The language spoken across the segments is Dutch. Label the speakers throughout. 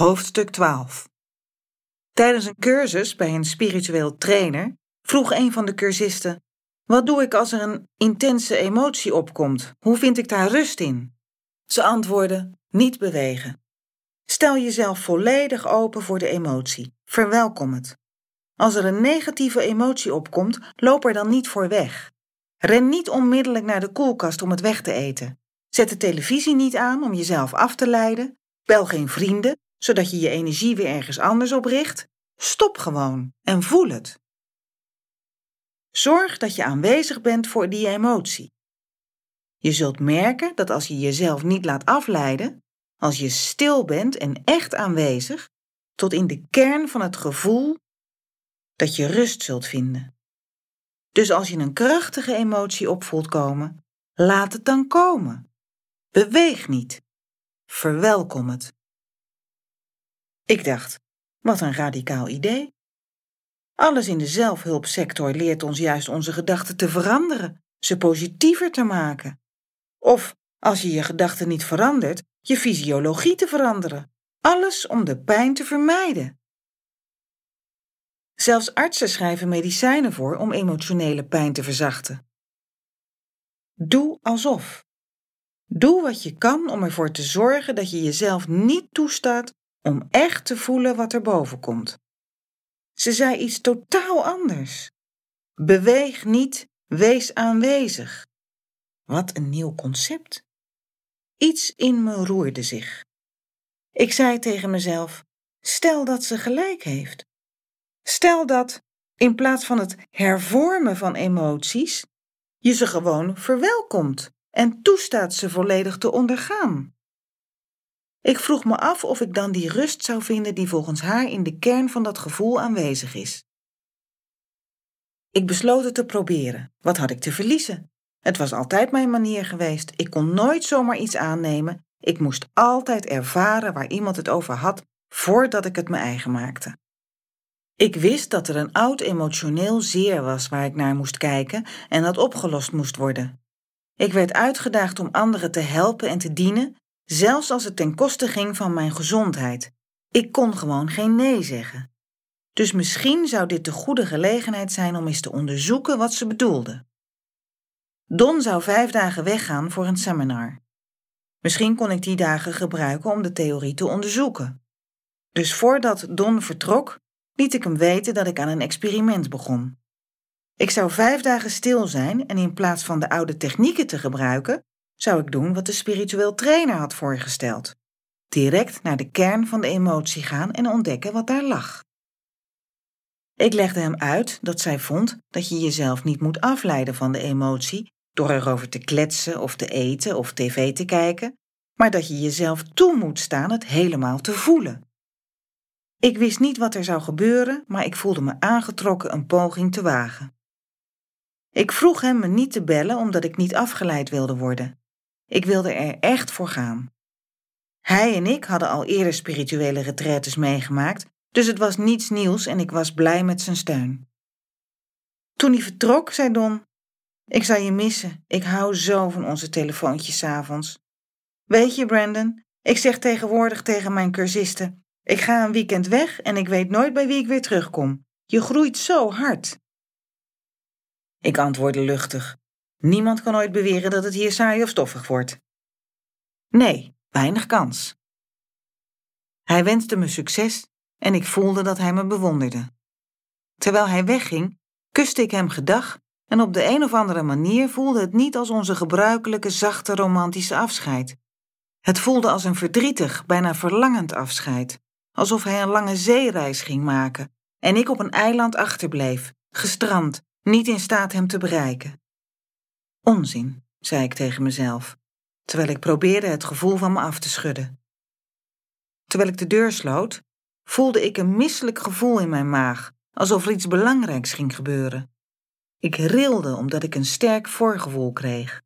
Speaker 1: Hoofdstuk 12. Tijdens een cursus bij een spiritueel trainer vroeg een van de cursisten: wat doe ik als er een intense emotie opkomt? Hoe vind ik daar rust in? Ze antwoordde: niet bewegen. Stel jezelf volledig open voor de emotie. Verwelkom het. Als er een negatieve emotie opkomt, loop er dan niet voor weg. Ren niet onmiddellijk naar de koelkast om het weg te eten. Zet de televisie niet aan om jezelf af te leiden. Bel geen vrienden, zodat je je energie weer ergens anders op richt. Stop gewoon en voel het. Zorg dat je aanwezig bent voor die emotie. Je zult merken dat als je jezelf niet laat afleiden, als je stil bent en echt aanwezig, tot in de kern van het gevoel, dat je rust zult vinden. Dus als je een krachtige emotie op voelt komen, laat het dan komen. Beweeg niet. Verwelkom het. Ik dacht, wat een radicaal idee. Alles in de zelfhulpsector leert ons juist onze gedachten te veranderen, ze positiever te maken. Of, als je je gedachten niet verandert, je fysiologie te veranderen. Alles om de pijn te vermijden. Zelfs artsen schrijven medicijnen voor om emotionele pijn te verzachten. Doe alsof. Doe wat je kan om ervoor te zorgen dat je jezelf niet toestaat om echt te voelen wat er boven komt. Ze zei iets totaal anders. Beweeg niet, wees aanwezig. Wat een nieuw concept. Iets in me roerde zich. Ik zei tegen mezelf, stel dat ze gelijk heeft. Stel dat, in plaats van het hervormen van emoties, je ze gewoon verwelkomt en toestaat ze volledig te ondergaan. Ik vroeg me af of ik dan die rust zou vinden die volgens haar in de kern van dat gevoel aanwezig is. Ik besloot het te proberen. Wat had ik te verliezen? Het was altijd mijn manier geweest. Ik kon nooit zomaar iets aannemen. Ik moest altijd ervaren waar iemand het over had voordat ik het me eigen maakte. Ik wist dat er een oud emotioneel zeer was waar ik naar moest kijken en dat opgelost moest worden. Ik werd uitgedaagd om anderen te helpen en te dienen, zelfs als het ten koste ging van mijn gezondheid. Ik kon gewoon geen nee zeggen. Dus misschien zou dit de goede gelegenheid zijn om eens te onderzoeken wat ze bedoelde. Don zou 5 dagen weggaan voor een seminar. Misschien kon ik die dagen gebruiken om de theorie te onderzoeken. Dus voordat Don vertrok, liet ik hem weten dat ik aan een experiment begon. Ik zou 5 dagen stil zijn en in plaats van de oude technieken te gebruiken, zou ik doen wat de spiritueel trainer had voorgesteld. Direct naar de kern van de emotie gaan en ontdekken wat daar lag. Ik legde hem uit dat zij vond dat je jezelf niet moet afleiden van de emotie door erover te kletsen of te eten of tv te kijken, maar dat je jezelf toe moet staan het helemaal te voelen. Ik wist niet wat er zou gebeuren, maar ik voelde me aangetrokken een poging te wagen. Ik vroeg hem me niet te bellen omdat ik niet afgeleid wilde worden. Ik wilde er echt voor gaan. Hij en ik hadden al eerder spirituele retraites meegemaakt, dus het was niets nieuws en ik was blij met zijn steun. Toen hij vertrok, zei Don: ik zal je missen, ik hou zo van onze telefoontjes 's avonds. Weet je, Brandon, ik zeg tegenwoordig tegen mijn cursisten: ik ga een weekend weg en ik weet nooit bij wie ik weer terugkom. Je groeit zo hard. Ik antwoordde luchtig: niemand kan ooit beweren dat het hier saai of stoffig wordt. Nee, weinig kans. Hij wenste me succes en ik voelde dat hij me bewonderde. Terwijl hij wegging, kuste ik hem gedag en op de een of andere manier voelde het niet als onze gebruikelijke zachte romantische afscheid. Het voelde als een verdrietig, bijna verlangend afscheid, alsof hij een lange zeereis ging maken en ik op een eiland achterbleef, gestrand, niet in staat hem te bereiken. Onzin, zei ik tegen mezelf, terwijl ik probeerde het gevoel van me af te schudden. Terwijl ik de deur sloot, voelde ik een misselijk gevoel in mijn maag, alsof er iets belangrijks ging gebeuren. Ik rilde omdat ik een sterk voorgevoel kreeg.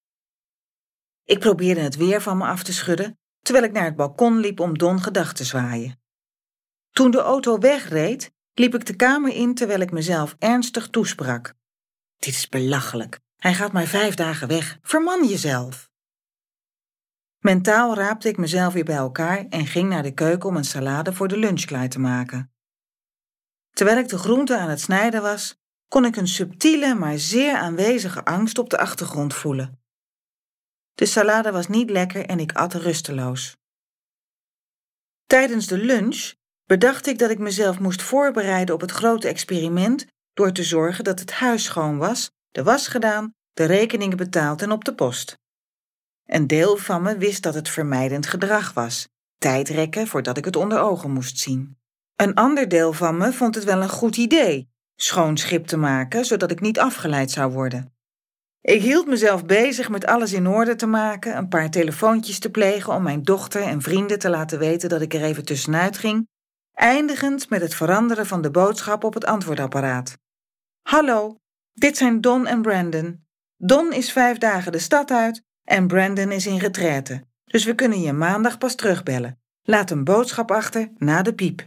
Speaker 1: Ik probeerde het weer van me af te schudden, terwijl ik naar het balkon liep om Don gedag te zwaaien. Toen de auto wegreed, liep ik de kamer in terwijl ik mezelf ernstig toesprak. Dit is belachelijk. Hij gaat maar 5 dagen weg. Verman jezelf. Mentaal raapte ik mezelf weer bij elkaar en ging naar de keuken om een salade voor de lunch klaar te maken. Terwijl ik de groenten aan het snijden was, kon ik een subtiele maar zeer aanwezige angst op de achtergrond voelen. De salade was niet lekker en ik at rusteloos. Tijdens de lunch bedacht ik dat ik mezelf moest voorbereiden op het grote experiment door te zorgen dat het huis schoon was, de was gedaan, de rekeningen betaald en op de post. Een deel van me wist dat het vermijdend gedrag was, tijd rekken voordat ik het onder ogen moest zien. Een ander deel van me vond het wel een goed idee, schoon schip te maken, zodat ik niet afgeleid zou worden. Ik hield mezelf bezig met alles in orde te maken, een paar telefoontjes te plegen om mijn dochter en vrienden te laten weten dat ik er even tussenuit ging, eindigend met het veranderen van de boodschap op het antwoordapparaat. Hallo, dit zijn Don en Brandon. Don is 5 dagen de stad uit en Brandon is in retraite, dus we kunnen je maandag pas terugbellen. Laat een boodschap achter na de piep.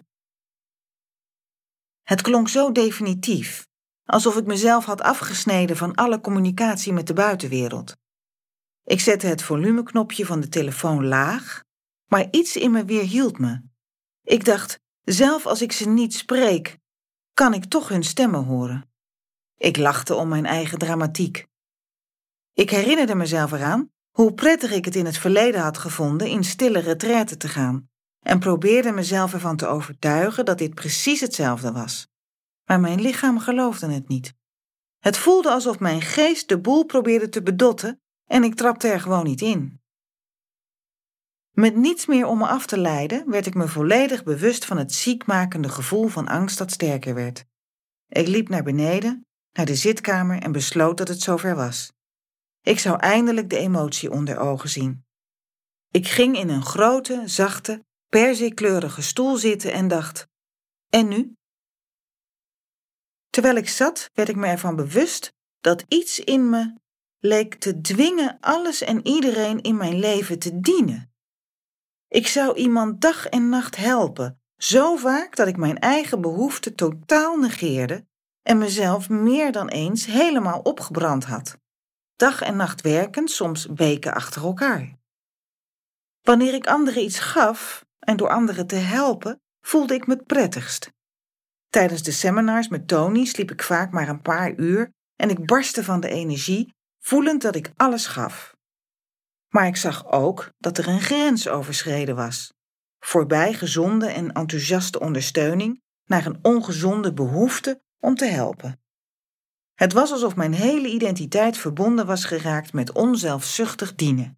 Speaker 1: Het klonk zo definitief, alsof ik mezelf had afgesneden van alle communicatie met de buitenwereld. Ik zette het volumeknopje van de telefoon laag, maar iets in me weerhield me. Ik dacht, zelf als ik ze niet spreek, kan ik toch hun stemmen horen. Ik lachte om mijn eigen dramatiek. Ik herinnerde mezelf eraan hoe prettig ik het in het verleden had gevonden in stille retraite te gaan en probeerde mezelf ervan te overtuigen dat dit precies hetzelfde was. Maar mijn lichaam geloofde het niet. Het voelde alsof mijn geest de boel probeerde te bedotten en ik trapte er gewoon niet in. Met niets meer om me af te leiden, werd ik me volledig bewust van het ziekmakende gevoel van angst dat sterker werd. Ik liep naar beneden, naar de zitkamer en besloot dat het zover was. Ik zou eindelijk de emotie onder ogen zien. Ik ging in een grote, zachte, perzikleurige stoel zitten en dacht, en nu? Terwijl ik zat, werd ik me ervan bewust dat iets in me leek te dwingen alles en iedereen in mijn leven te dienen. Ik zou iemand dag en nacht helpen, zo vaak dat ik mijn eigen behoeften totaal negeerde en mezelf meer dan eens helemaal opgebrand had. Dag en nacht werkend, soms weken achter elkaar. Wanneer ik anderen iets gaf en door anderen te helpen, voelde ik me het prettigst. Tijdens de seminars met Tony sliep ik vaak maar een paar uur en ik barstte van de energie, voelend dat ik alles gaf. Maar ik zag ook dat er een grens overschreden was. Voorbij gezonde en enthousiaste ondersteuning naar een ongezonde behoefte om te helpen. Het was alsof mijn hele identiteit verbonden was geraakt met onzelfzuchtig dienen.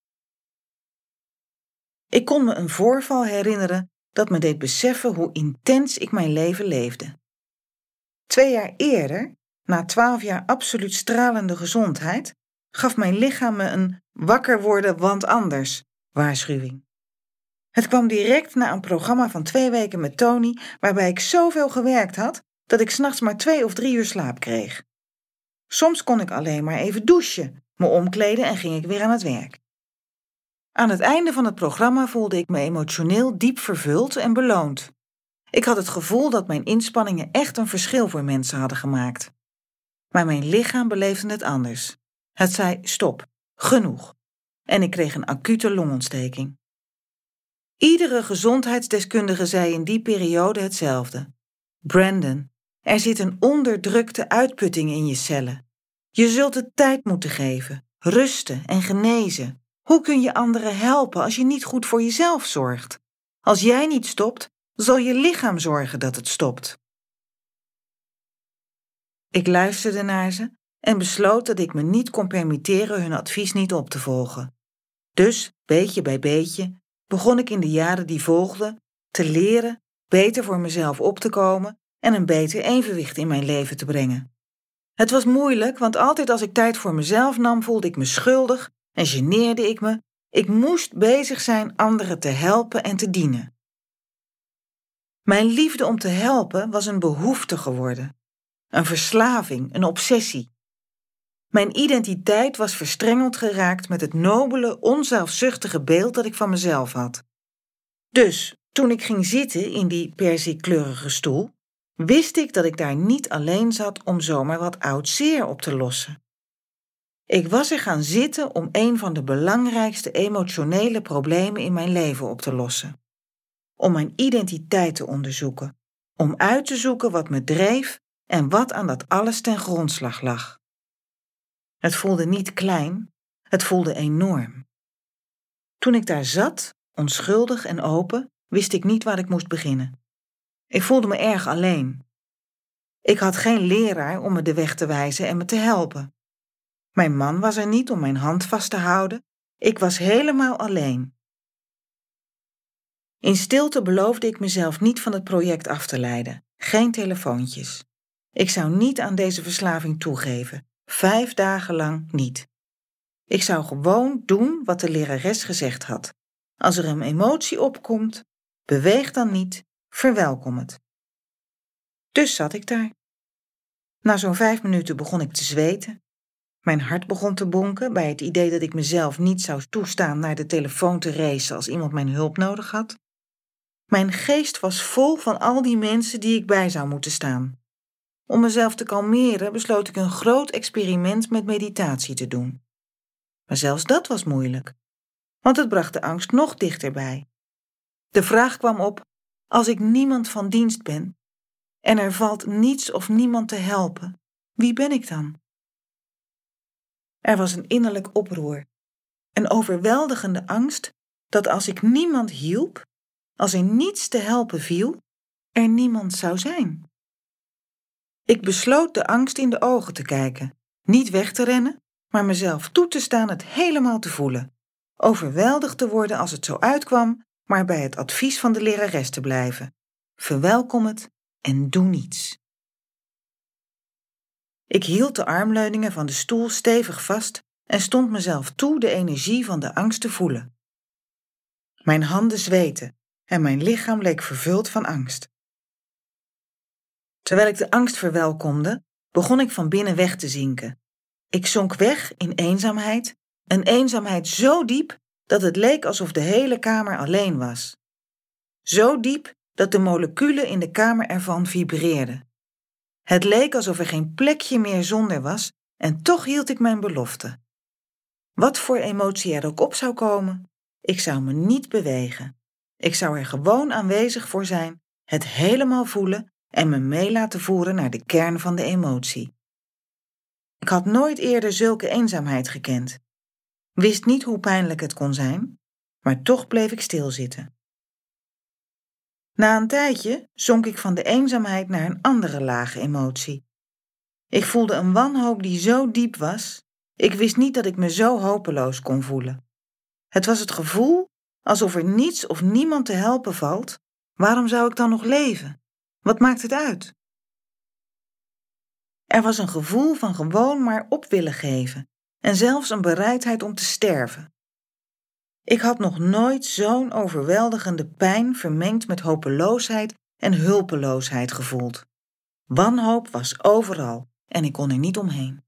Speaker 1: Ik kon me een voorval herinneren dat me deed beseffen hoe intens ik mijn leven leefde. 2 jaar eerder, na 12 jaar absoluut stralende gezondheid, gaf mijn lichaam me een wakker worden want anders waarschuwing. Het kwam direct na een programma van 2 weken met Tony, waarbij ik zoveel gewerkt had dat ik 's nachts maar 2 of 3 uur slaap kreeg. Soms kon ik alleen maar even douchen, me omkleden en ging ik weer aan het werk. Aan het einde van het programma voelde ik me emotioneel diep vervuld en beloond. Ik had het gevoel dat mijn inspanningen echt een verschil voor mensen hadden gemaakt. Maar mijn lichaam beleefde het anders. Het zei stop, genoeg. En ik kreeg een acute longontsteking. Iedere gezondheidsdeskundige zei in die periode hetzelfde. Brandon, er zit een onderdrukte uitputting in je cellen. Je zult het tijd moeten geven, rusten en genezen. Hoe kun je anderen helpen als je niet goed voor jezelf zorgt? Als jij niet stopt, zal je lichaam zorgen dat het stopt. Ik luisterde naar ze en besloot dat ik me niet kon permitteren hun advies niet op te volgen. Dus, beetje bij beetje, begon ik in de jaren die volgden te leren beter voor mezelf op te komen en een beter evenwicht in mijn leven te brengen. Het was moeilijk, want altijd als ik tijd voor mezelf nam, voelde ik me schuldig en geneerde ik me. Ik moest bezig zijn anderen te helpen en te dienen. Mijn liefde om te helpen was een behoefte geworden. Een verslaving, een obsessie. Mijn identiteit was verstrengeld geraakt met het nobele, onzelfzuchtige beeld dat ik van mezelf had. Dus, toen ik ging zitten in die perzikleurige stoel, wist ik dat ik daar niet alleen zat om zomaar wat oud zeer op te lossen. Ik was er gaan zitten om een van de belangrijkste emotionele problemen in mijn leven op te lossen. Om mijn identiteit te onderzoeken. Om uit te zoeken wat me dreef en wat aan dat alles ten grondslag lag. Het voelde niet klein, het voelde enorm. Toen ik daar zat, onschuldig en open, wist ik niet waar ik moest beginnen. Ik voelde me erg alleen. Ik had geen leraar om me de weg te wijzen en me te helpen. Mijn man was er niet om mijn hand vast te houden. Ik was helemaal alleen. In stilte beloofde ik mezelf niet van het project af te leiden. Geen telefoontjes. Ik zou niet aan deze verslaving toegeven. 5 dagen lang niet. Ik zou gewoon doen wat de lerares gezegd had. Als er een emotie opkomt, beweeg dan niet, verwelkom het. Dus zat ik daar. Na zo'n 5 minuten begon ik te zweten. Mijn hart begon te bonken bij het idee dat ik mezelf niet zou toestaan naar de telefoon te racen als iemand mijn hulp nodig had. Mijn geest was vol van al die mensen die ik bij zou moeten staan. Om mezelf te kalmeren besloot ik een groot experiment met meditatie te doen. Maar zelfs dat was moeilijk, want het bracht de angst nog dichterbij. De vraag kwam op, als ik niemand van dienst ben en er valt niets of niemand te helpen, wie ben ik dan? Er was een innerlijk oproer, een overweldigende angst dat als ik niemand hielp, als er niets te helpen viel, er niemand zou zijn. Ik besloot de angst in de ogen te kijken, niet weg te rennen, maar mezelf toe te staan het helemaal te voelen. Overweldigd te worden als het zo uitkwam, maar bij het advies van de lerares te blijven. Verwelkom het en doe niets. Ik hield de armleuningen van de stoel stevig vast en stond mezelf toe de energie van de angst te voelen. Mijn handen zweten en mijn lichaam leek vervuld van angst. Terwijl ik de angst verwelkomde, begon ik van binnen weg te zinken. Ik zonk weg in eenzaamheid, een eenzaamheid zo diep dat het leek alsof de hele kamer alleen was. Zo diep dat de moleculen in de kamer ervan vibreerden. Het leek alsof er geen plekje meer zonder was en toch hield ik mijn belofte. Wat voor emotie er ook op zou komen, ik zou me niet bewegen. Ik zou er gewoon aanwezig voor zijn, het helemaal voelen en me mee laten voeren naar de kern van de emotie. Ik had nooit eerder zulke eenzaamheid gekend. Wist niet hoe pijnlijk het kon zijn, maar toch bleef ik stilzitten. Na een tijdje zonk ik van de eenzaamheid naar een andere lage emotie. Ik voelde een wanhoop die zo diep was, ik wist niet dat ik me zo hopeloos kon voelen. Het was het gevoel alsof er niets of niemand te helpen valt. Waarom zou ik dan nog leven? Wat maakt het uit? Er was een gevoel van gewoon maar op willen geven en zelfs een bereidheid om te sterven. Ik had nog nooit zo'n overweldigende pijn vermengd met hopeloosheid en hulpeloosheid gevoeld. Wanhoop was overal en ik kon er niet omheen.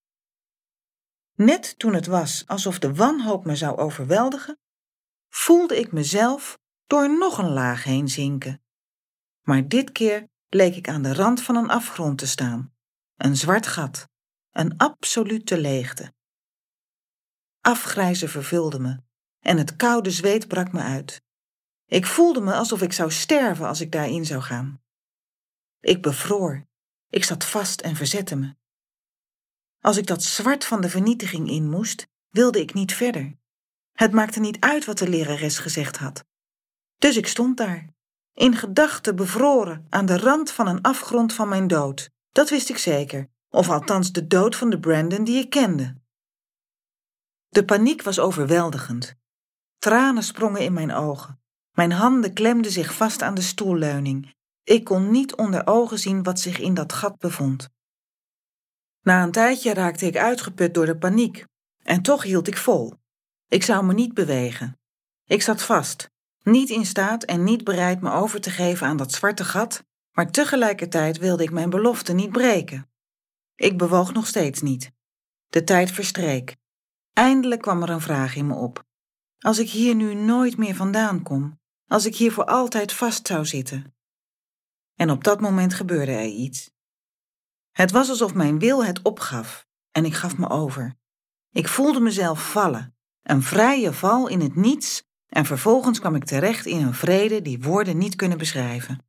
Speaker 1: Net toen het was alsof de wanhoop me zou overweldigen, voelde ik mezelf door nog een laag heen zinken. Maar dit keer leek ik aan de rand van een afgrond te staan. Een zwart gat, een absolute leegte. Afgrijzen vervulde me en het koude zweet brak me uit. Ik voelde me alsof ik zou sterven als ik daarin zou gaan. Ik bevroor, ik zat vast en verzette me. Als ik dat zwart van de vernietiging in moest, wilde ik niet verder. Het maakte niet uit wat de lerares gezegd had. Dus ik stond daar, in gedachten bevroren aan de rand van een afgrond van mijn dood. Dat wist ik zeker, of althans de dood van de Brandon die ik kende. De paniek was overweldigend. Tranen sprongen in mijn ogen. Mijn handen klemden zich vast aan de stoelleuning. Ik kon niet onder ogen zien wat zich in dat gat bevond. Na een tijdje raakte ik uitgeput door de paniek. En toch hield ik vol. Ik zou me niet bewegen. Ik zat vast, niet in staat en niet bereid me over te geven aan dat zwarte gat, maar tegelijkertijd wilde ik mijn belofte niet breken. Ik bewoog nog steeds niet. De tijd verstreek. Eindelijk kwam er een vraag in me op. Als ik hier nu nooit meer vandaan kom, als ik hier voor altijd vast zou zitten. En op dat moment gebeurde er iets. Het was alsof mijn wil het opgaf en ik gaf me over. Ik voelde mezelf vallen, een vrije val in het niets, en vervolgens kwam ik terecht in een vrede die woorden niet kunnen beschrijven.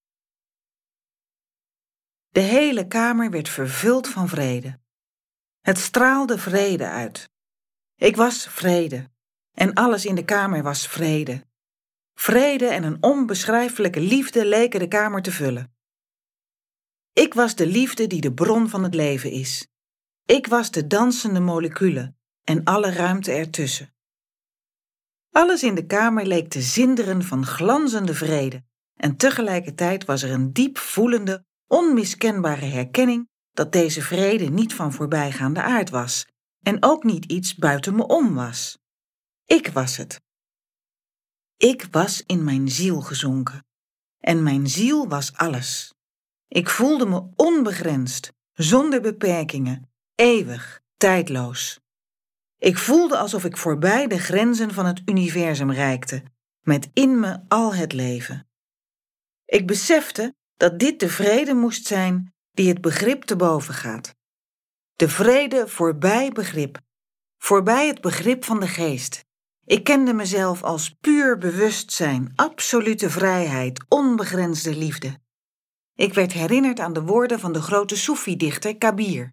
Speaker 1: De hele kamer werd vervuld van vrede. Het straalde vrede uit. Ik was vrede, en alles in de kamer was vrede. Vrede en een onbeschrijfelijke liefde leken de kamer te vullen. Ik was de liefde die de bron van het leven is. Ik was de dansende moleculen en alle ruimte ertussen. Alles in de kamer leek te zinderen van glanzende vrede en tegelijkertijd was er een diep voelende, onmiskenbare herkenning dat deze vrede niet van voorbijgaande aard was en ook niet iets buiten me om was. Ik was het. Ik was in mijn ziel gezonken en mijn ziel was alles. Ik voelde me onbegrensd, zonder beperkingen, eeuwig, tijdloos. Ik voelde alsof ik voorbij de grenzen van het universum reikte, met in me al het leven. Ik besefte dat dit de vrede moest zijn die het begrip te boven gaat. De vrede voorbij begrip, voorbij het begrip van de geest. Ik kende mezelf als puur bewustzijn, absolute vrijheid, onbegrensde liefde. Ik werd herinnerd aan de woorden van de grote Soefi-dichter Kabir.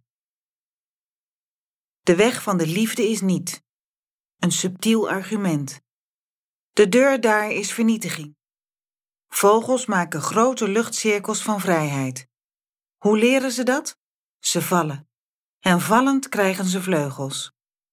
Speaker 1: De weg van de liefde is niet. Een subtiel argument. De deur daar is vernietiging. Vogels maken grote luchtcirkels van vrijheid. Hoe leren ze dat? Ze vallen. En vallend krijgen ze vleugels.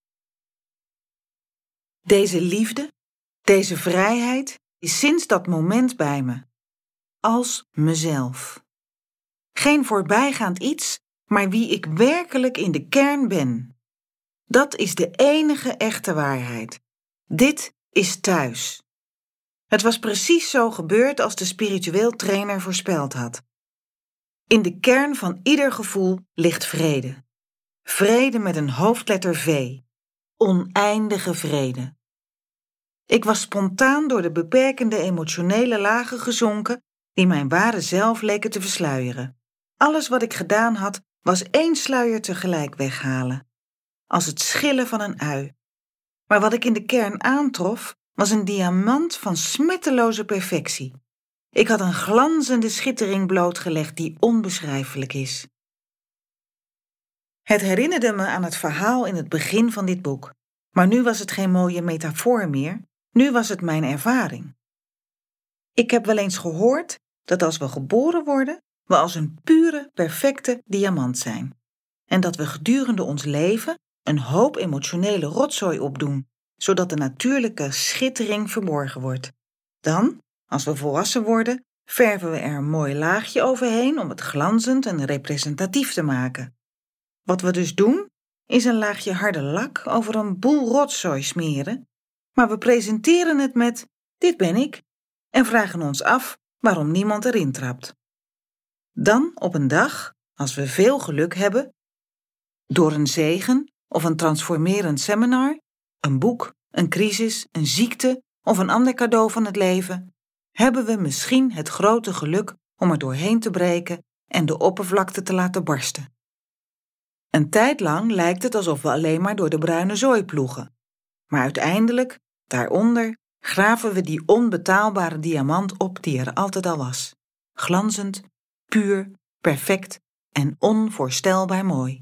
Speaker 1: Deze liefde, deze vrijheid is sinds dat moment bij me. Als mezelf. Geen voorbijgaand iets, maar wie ik werkelijk in de kern ben. Dat is de enige echte waarheid. Dit is thuis. Het was precies zo gebeurd als de spiritueel trainer voorspeld had. In de kern van ieder gevoel ligt vrede. Vrede met een hoofdletter V. Oneindige vrede. Ik was spontaan door de beperkende emotionele lagen gezonken die mijn ware zelf leken te versluieren. Alles wat ik gedaan had, was één sluier tegelijk weghalen. Als het schillen van een ui. Maar wat ik in de kern aantrof, was een diamant van smetteloze perfectie. Ik had een glanzende schittering blootgelegd die onbeschrijfelijk is. Het herinnerde me aan het verhaal in het begin van dit boek, maar nu was het geen mooie metafoor meer, nu was het mijn ervaring. Ik heb wel eens gehoord dat als we geboren worden, we als een pure, perfecte diamant zijn. En dat we gedurende ons leven een hoop emotionele rotzooi opdoen, zodat de natuurlijke schittering verborgen wordt. Dan, als we volwassen worden, verven we er een mooi laagje overheen om het glanzend en representatief te maken. Wat we dus doen, is een laagje harde lak over een boel rotzooi smeren, maar we presenteren het met "dit ben ik" en vragen ons af waarom niemand erin trapt. Dan, op een dag, als we veel geluk hebben, door een zegen of een transformerend seminar, een boek, een crisis, een ziekte of een ander cadeau van het leven, hebben we misschien het grote geluk om er doorheen te breken en de oppervlakte te laten barsten. Een tijd lang lijkt het alsof we alleen maar door de bruine zooi ploegen. Maar uiteindelijk, daaronder, graven we die onbetaalbare diamant op die er altijd al was. Glanzend, puur, perfect en onvoorstelbaar mooi.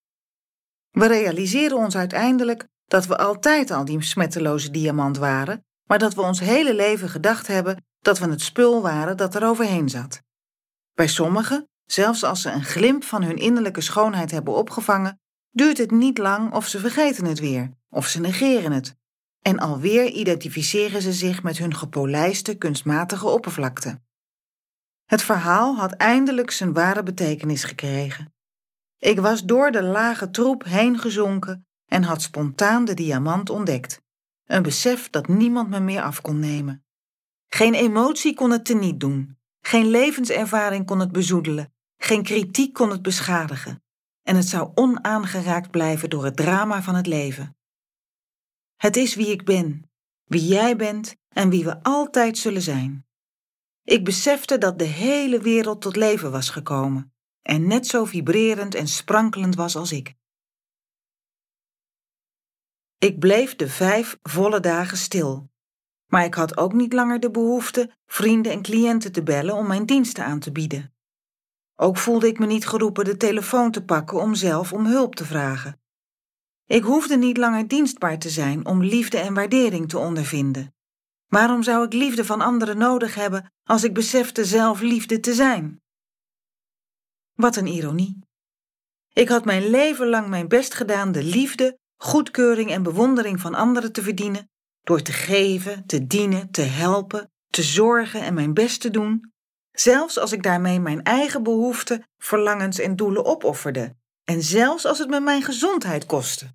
Speaker 1: We realiseren ons uiteindelijk dat we altijd al die smetteloze diamant waren, maar dat we ons hele leven gedacht hebben dat we het spul waren dat er overheen zat. Bij sommigen, zelfs als ze een glimp van hun innerlijke schoonheid hebben opgevangen, duurt het niet lang of ze vergeten het weer, of ze negeren het. En alweer identificeren ze zich met hun gepolijste, kunstmatige oppervlakte. Het verhaal had eindelijk zijn ware betekenis gekregen. Ik was door de lage troep heen gezonken en had spontaan de diamant ontdekt. Een besef dat niemand me meer af kon nemen. Geen emotie kon het teniet doen. Geen levenservaring kon het bezoedelen. Geen kritiek kon het beschadigen. En het zou onaangeraakt blijven door het drama van het leven. Het is wie ik ben, wie jij bent en wie we altijd zullen zijn. Ik besefte dat de hele wereld tot leven was gekomen en net zo vibrerend en sprankelend was als ik. Ik bleef de 5 volle dagen stil. Maar ik had ook niet langer de behoefte vrienden en cliënten te bellen om mijn diensten aan te bieden. Ook voelde ik me niet geroepen de telefoon te pakken om zelf om hulp te vragen. Ik hoefde niet langer dienstbaar te zijn om liefde en waardering te ondervinden. Waarom zou ik liefde van anderen nodig hebben als ik besefte zelf liefde te zijn? Wat een ironie. Ik had mijn leven lang mijn best gedaan de liefde, goedkeuring en bewondering van anderen te verdienen, door te geven, te dienen, te helpen, te zorgen en mijn best te doen, zelfs als ik daarmee mijn eigen behoeften, verlangens en doelen opofferde, en zelfs als het me mijn gezondheid kostte.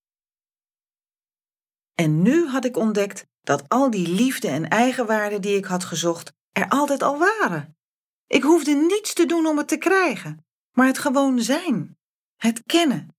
Speaker 1: En nu had ik ontdekt dat al die liefde en eigenwaarde die ik had gezocht er altijd al waren. Ik hoefde niets te doen om het te krijgen, maar het gewoon zijn, het kennen.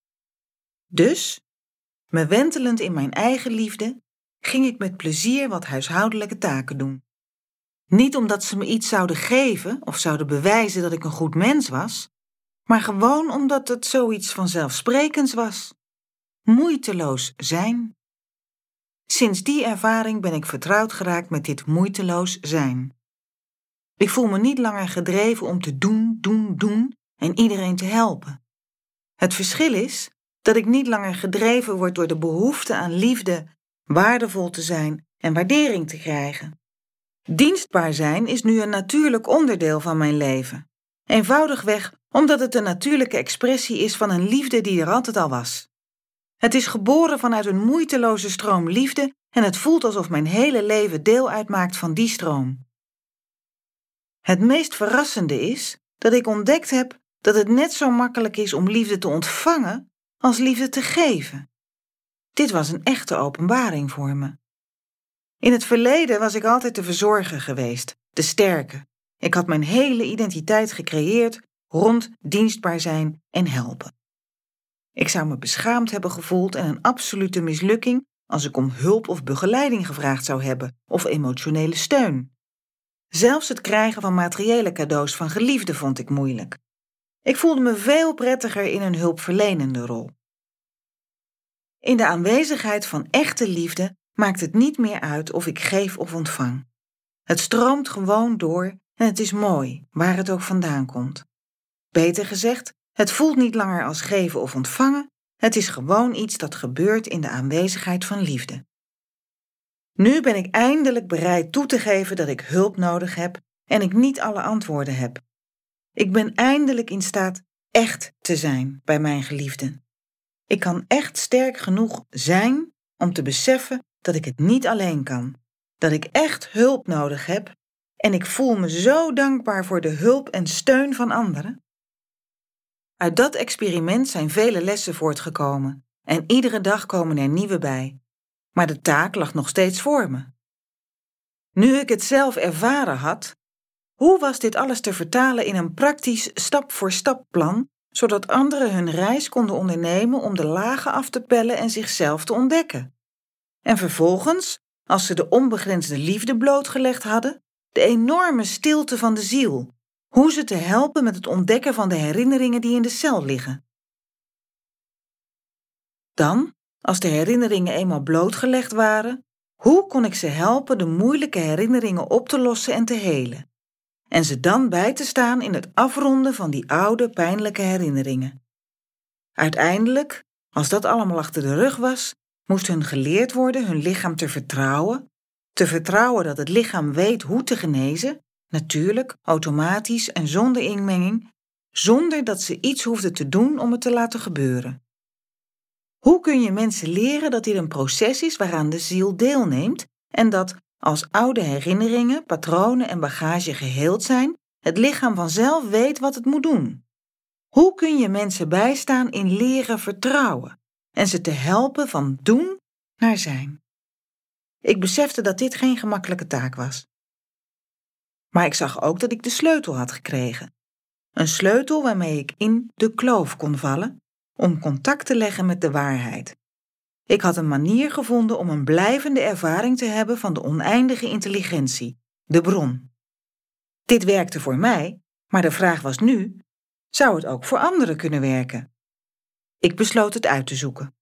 Speaker 1: Dus, me wentelend in mijn eigen liefde, ging ik met plezier wat huishoudelijke taken doen. Niet omdat ze me iets zouden geven of zouden bewijzen dat ik een goed mens was, maar gewoon omdat het zoiets vanzelfsprekends was. Moeiteloos zijn. Sinds die ervaring ben ik vertrouwd geraakt met dit moeiteloos zijn. Ik voel me niet langer gedreven om te doen en iedereen te helpen. Het verschil is dat ik niet langer gedreven word door de behoefte aan liefde, waardevol te zijn en waardering te krijgen. Dienstbaar zijn is nu een natuurlijk onderdeel van mijn leven. Eenvoudigweg omdat het een natuurlijke expressie is van een liefde die er altijd al was. Het is geboren vanuit een moeiteloze stroom liefde en het voelt alsof mijn hele leven deel uitmaakt van die stroom. Het meest verrassende is dat ik ontdekt heb dat het net zo makkelijk is om liefde te ontvangen als liefde te geven. Dit was een echte openbaring voor me. In het verleden was ik altijd de verzorger geweest, de sterke. Ik had mijn hele identiteit gecreëerd rond dienstbaar zijn en helpen. Ik zou me beschaamd hebben gevoeld en een absolute mislukking als ik om hulp of begeleiding gevraagd zou hebben of emotionele steun. Zelfs het krijgen van materiële cadeaus van geliefden vond ik moeilijk. Ik voelde me veel prettiger in een hulpverlenende rol. In de aanwezigheid van echte liefde maakt het niet meer uit of ik geef of ontvang. Het stroomt gewoon door en het is mooi, waar het ook vandaan komt. Beter gezegd, het voelt niet langer als geven of ontvangen, het is gewoon iets dat gebeurt in de aanwezigheid van liefde. Nu ben ik eindelijk bereid toe te geven dat ik hulp nodig heb en ik niet alle antwoorden heb. Ik ben eindelijk in staat echt te zijn bij mijn geliefden. Ik kan echt sterk genoeg zijn om te beseffen dat ik het niet alleen kan, dat ik echt hulp nodig heb en ik voel me zo dankbaar voor de hulp en steun van anderen. Uit dat experiment zijn vele lessen voortgekomen en iedere dag komen er nieuwe bij. Maar de taak lag nog steeds voor me. Nu ik het zelf ervaren had, hoe was dit alles te vertalen in een praktisch stap-voor-stap plan, zodat anderen hun reis konden ondernemen om de lagen af te pellen en zichzelf te ontdekken? En vervolgens, als ze de onbegrensde liefde blootgelegd hadden, de enorme stilte van de ziel, hoe ze te helpen met het ontdekken van de herinneringen die in de cel liggen. Dan, als de herinneringen eenmaal blootgelegd waren, hoe kon ik ze helpen de moeilijke herinneringen op te lossen en te helen? En ze dan bij te staan in het afronden van die oude, pijnlijke herinneringen. Uiteindelijk, als dat allemaal achter de rug was, moest hun geleerd worden hun lichaam te vertrouwen dat het lichaam weet hoe te genezen, natuurlijk, automatisch en zonder inmenging, zonder dat ze iets hoefden te doen om het te laten gebeuren. Hoe kun je mensen leren dat dit een proces is waaraan de ziel deelneemt en dat, als oude herinneringen, patronen en bagage geheeld zijn, het lichaam vanzelf weet wat het moet doen? Hoe kun je mensen bijstaan in leren vertrouwen en ze te helpen van doen naar zijn? Ik besefte dat dit geen gemakkelijke taak was. Maar ik zag ook dat ik de sleutel had gekregen. Een sleutel waarmee ik in de kloof kon vallen om contact te leggen met de waarheid. Ik had een manier gevonden om een blijvende ervaring te hebben van de oneindige intelligentie, de bron. Dit werkte voor mij, maar de vraag was nu, zou het ook voor anderen kunnen werken? Ik besloot het uit te zoeken.